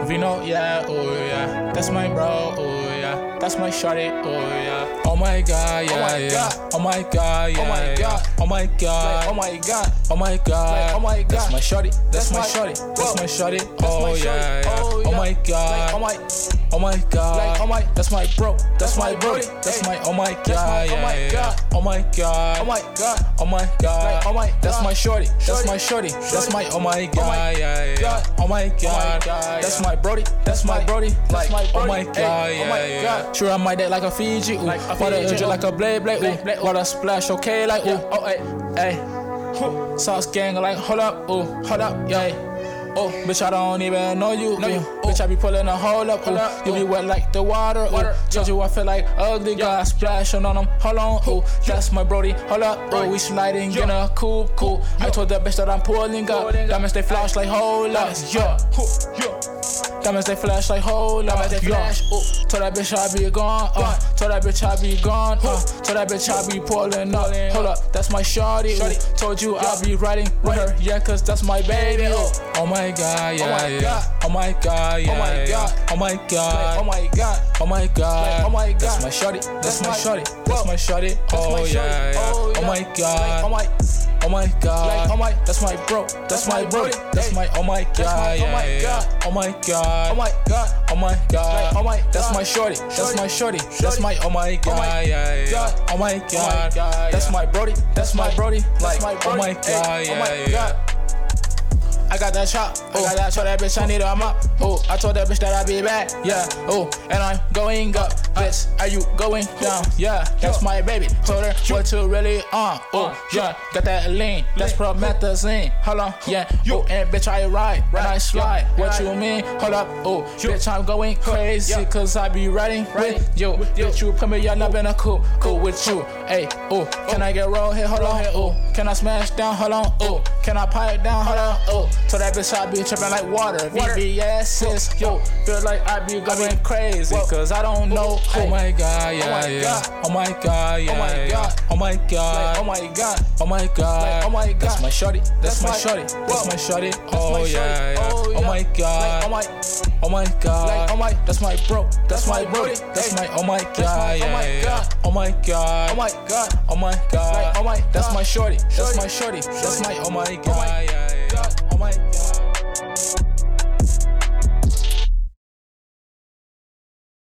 Vino, yeah, oh yeah. That's my bro, oh yeah. That's my shorty, oh yeah. Oh my god, yeah, yeah. Oh my god, yeah, oh my god. Oh my god, oh my god. Oh my god, oh my god. That's my shorty, that's my shorty, that's my shorty, oh yeah, yeah. Oh my god, oh my god, oh my, that's my bro, that's my brody, that's my, oh my god, yeah, yeah. Oh my god, oh my god, oh my god, oh my, that's my shorty, that's my shorty, that's my, oh my god, yeah, yeah. Oh my god, that's my brody, that's my brody, like, oh my god, yeah, yeah. Sure I might dead like a Fiji, ooh. Water urgent like a blade, ooh. Water splash, okay, like, ooh. Oh, hey. Sauce gang, like, hold up, yeah. Oh, bitch, I don't even know you. Bitch, I be pulling a hole up. You be wet like the water. Told you I feel like ugly guy splashing on them. Hold on, that's my brody. Hold up, we sliding in a coupe. I told that bitch that I'm pulling up. Diamonds they flash like hold up. Diamonds they flash like hold up. Told that bitch I be gone. Told that bitch I be gone. Told that bitch I be pulling up. Hold up, that's my shawty. Told you I'll be riding with her. Yeah, cause that's my baby. Oh my god, yeah, yeah. Oh my god, yeah. Oh my god, oh my god. Oh my god, oh my god. Oh my god. That's my shorty, that's my shorty, that's my shorty. Oh yeah, yeah. Oh my god, oh my god. Oh my, that's my bro, that's my brody, that's my, oh my god, yeah, yeah. Oh my god, oh my god, oh my god. Oh my, that's my shorty, that's my shorty, that's my, oh my god, yeah, yeah. Oh my god, that's my brody, that's my brody, like, oh my god, yeah, yeah. I got that chop, I told that bitch I need a mop. I told that bitch that I be back, yeah. And I'm going up, bitch. Are you going down? Yeah, that's my baby. Told her what to really on. Yeah, got that lean, that's promethazine. Hold on, yeah. And bitch I ride, and I slide. What you mean? Hold up, bitch I'm going crazy, cause I be riding with you. Bitch you put me up in a coupe with you. Hey, can I get roll here? Hold on, can I smash down? Hold on, can I pipe down? Hold on, so that bitch I be tripping like water. VVS, yo, feel like I be going crazy, cause I don't know. Oh my god, yeah, yeah. Oh my god, yeah, oh my god. Oh my god, oh my god. Oh my god, oh my god. That's my shorty, that's my shorty, that's my shorty. Oh yeah, yeah. Oh my god, oh my god. Oh my, that's my bro, that's my brody, that's my, oh my god, yeah, yeah. Oh my god, oh my god, oh my god. Oh my, that's my shorty, that's my shorty, that's my, oh my god, yeah, yeah.